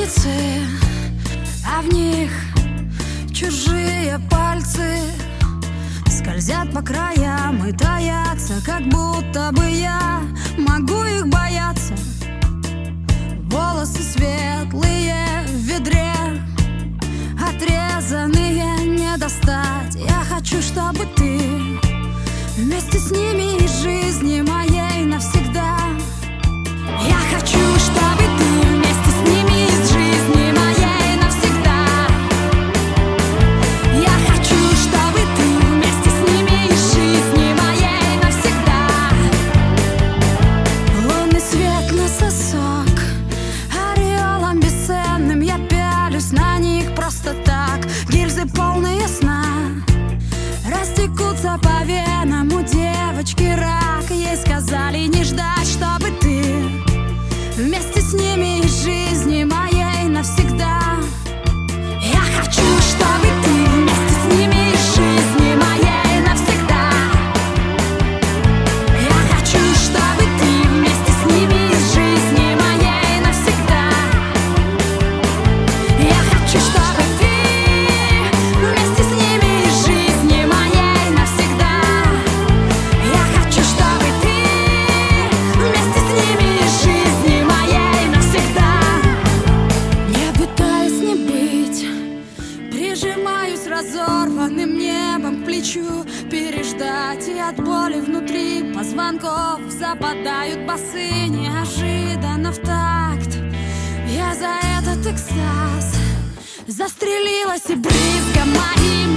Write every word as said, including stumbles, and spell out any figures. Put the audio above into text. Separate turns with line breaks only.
улицы, а в них чужие пальцы скользят по краям и таятся, как будто бы я могу их бояться. Волосы светлые в ведре, отрезанные не достать. Я хочу, чтобы ты вместе с ними из жизни моей навсегда. Я хочу, чтобы ты вместе с ними из жизни моей навсегда. Я хочу, чтобы ты вместе с ними из жизни моей навсегда. Лунный свет на сосок, ореолом бесценным я пялюсь на них просто так. Гильзы полные сна растекутся по венам, у девочки рак. Ей сказали не ждать, чтобы ты вместе с ними из жизни моей навсегда. Я хочу, чтобы ты вместе с ними из жизни моей навсегда. Я хочу, чтобы ты вместе с ними из жизни моей навсегда. Я хочу, чтобы ты вместе с ними из жизни моей навсегда. Я хочу, чтобы ты вместе с ними из жизни моей навсегда. Не пытаюсь не быть, прижимаюсь разорванным небом к плечу. Переждать и от боли внутри позвонков западают басы неожиданно в такт. Я за этот экстаз застрелилась и брызгом моим